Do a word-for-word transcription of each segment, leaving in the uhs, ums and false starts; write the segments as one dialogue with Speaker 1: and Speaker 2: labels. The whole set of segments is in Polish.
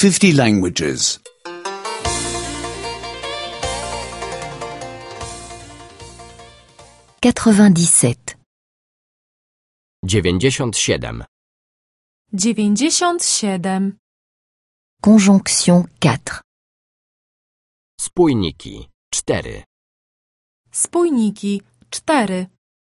Speaker 1: fifty languages.
Speaker 2: quatre-vingt-dix-sept.
Speaker 3: dziewięćdziesiąt siedem.
Speaker 4: dziewięćdziesiąt siedem.
Speaker 2: Conjonction quatre.
Speaker 3: Spójniki cztery.
Speaker 4: Spójniki cztery.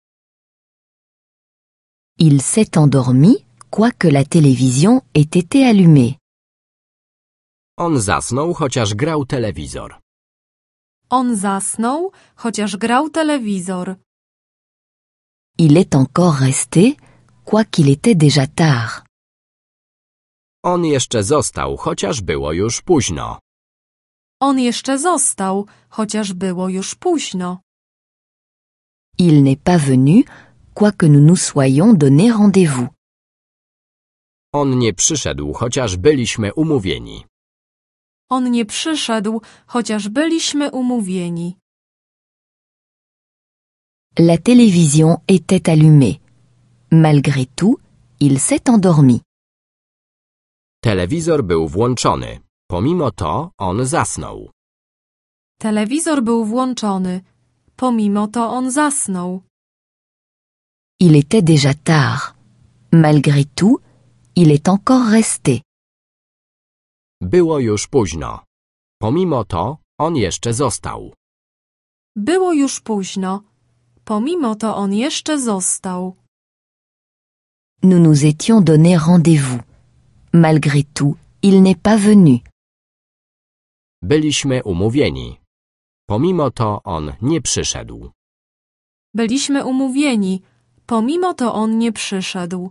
Speaker 2: Il s'est endormi, quoique la télévision ait été allumée.
Speaker 3: On zasnął, chociaż grał telewizor.
Speaker 4: On zasnął, chociaż grał telewizor.
Speaker 2: Il est encore resté, quoiqu'il était déjà tard.
Speaker 3: On jeszcze został, chociaż było już późno.
Speaker 4: On jeszcze został, chociaż było już późno.
Speaker 2: Il n'est pas venu, quoique nous nous soyons donné rendez-vous.
Speaker 3: On nie przyszedł, chociaż byliśmy umówieni.
Speaker 4: On nie przyszedł, chociaż byliśmy umówieni.
Speaker 2: La télévision était allumée. Malgré tout, il s'est endormi.
Speaker 3: Telewizor był włączony. Pomimo to on zasnął.
Speaker 4: Telewizor był włączony. Pomimo to on zasnął.
Speaker 2: Il était déjà tard. Malgré tout, il est encore resté.
Speaker 3: Było już późno. Pomimo to on jeszcze został.
Speaker 4: Było już późno. Pomimo to on jeszcze został.
Speaker 2: Nous nous étions donné rendez-vous. Malgré tout, il n'est pas venu.
Speaker 3: Byliśmy umówieni. Pomimo to on nie przyszedł.
Speaker 4: Byliśmy umówieni. Pomimo to on nie przyszedł.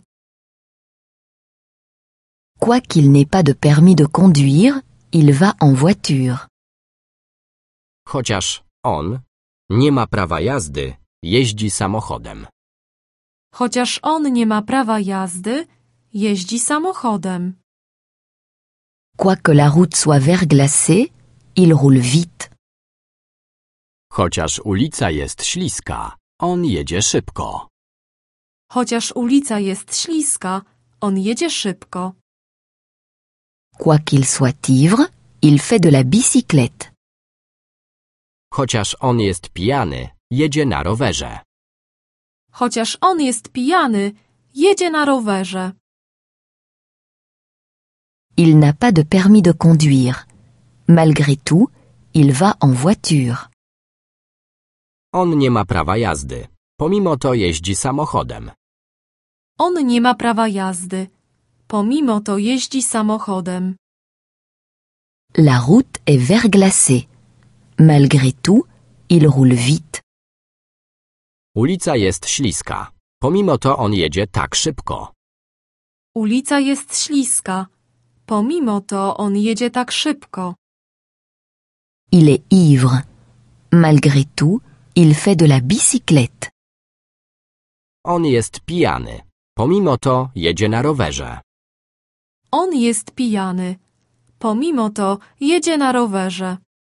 Speaker 2: Quoiqu'il n'ait pas de permis de conduire, il va en voiture.
Speaker 3: Chociaż on nie ma prawa jazdy, jeździ samochodem.
Speaker 4: Chociaż on nie ma prawa jazdy, jeździ samochodem.
Speaker 2: Quoique la route soit verglacée, il roule vite.
Speaker 3: Chociaż ulica jest śliska, on jedzie szybko.
Speaker 4: Chociaż ulica jest śliska, on jedzie szybko.
Speaker 2: Quoiqu'il soit ivre, il fait de la bicyclette.
Speaker 3: Chociaż on jest pijany, jedzie na rowerze.
Speaker 4: Chociaż on jest pijany, jedzie na rowerze.
Speaker 2: Il n'a pas de permis de conduire. Malgré tout, il va en voiture.
Speaker 3: On nie ma prawa jazdy. Pomimo to jeździ samochodem.
Speaker 4: On nie ma prawa jazdy. Pomimo to jeździ samochodem.
Speaker 2: La route est verglacée. Malgré tout, il roule vite.
Speaker 3: Ulica jest śliska. Pomimo to on jedzie tak szybko.
Speaker 4: Ulica jest śliska. Pomimo to on jedzie tak szybko.
Speaker 2: Il est ivre. Malgré tout, il fait de la bicyclette.
Speaker 3: On jest pijany. Pomimo to jedzie na rowerze.
Speaker 4: On jest pijany. Pomimo to jedzie na rowerze.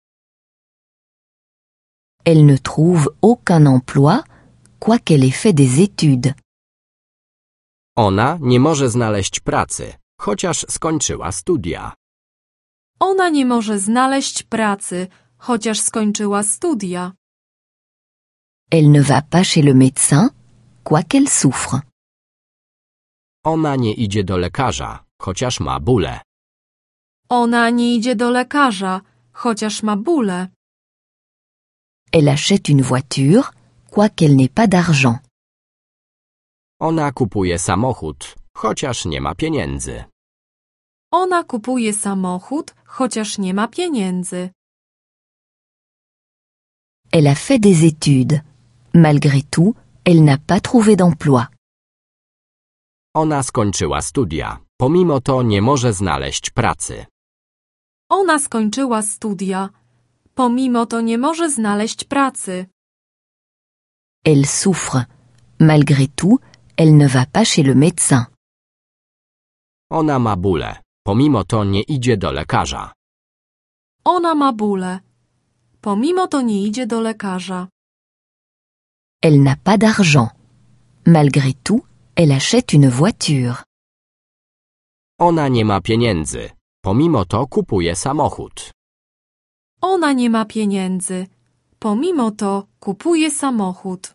Speaker 2: Elle ne trouve aucun emploi, quoiqu'elle ait fait des études.
Speaker 3: Ona nie może znaleźć pracy, chociaż skończyła studia.
Speaker 4: Ona nie może znaleźć pracy, chociaż skończyła studia.
Speaker 2: Elle ne va pas chez le médecin, quoiqu'elle souffre.
Speaker 3: Ona nie idzie do lekarza, chociaż ma bóle.
Speaker 4: Ona nie idzie do lekarza, chociaż ma bóle.
Speaker 2: Elle achète une voiture, quoiqu'elle n'ait pas d'argent.
Speaker 3: Ona kupuje samochód, chociaż nie ma pieniędzy.
Speaker 4: Ona kupuje samochód, chociaż nie ma pieniędzy.
Speaker 2: Elle a fait des études. Malgré tout, elle n'a pas trouvé d'emploi.
Speaker 3: Ona skończyła studia. Pomimo to nie może znaleźć pracy.
Speaker 4: Ona skończyła studia. Pomimo to nie może znaleźć pracy.
Speaker 2: Elle souffre. Malgré tout, elle ne va pas chez le médecin.
Speaker 3: Ona ma bóle. Pomimo to nie idzie do lekarza.
Speaker 4: Ona ma bóle. Pomimo to nie idzie do lekarza.
Speaker 2: Elle n'a pas d'argent. Malgré tout, elle achète une voiture.
Speaker 3: Ona nie ma pieniędzy. Pomimo to kupuje samochód.
Speaker 4: Ona nie ma pieniędzy. Pomimo to kupuje samochód.